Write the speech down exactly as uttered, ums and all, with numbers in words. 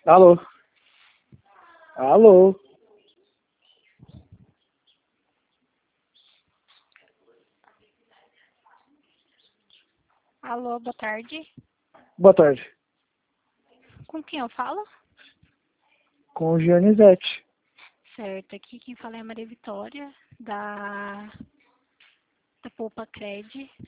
Alô? Alô? Alô, boa tarde. Boa tarde. Com quem eu falo? Com o Gionizete. Certo, aqui quem fala é a Maria Vitória, da, da Poupa Cred.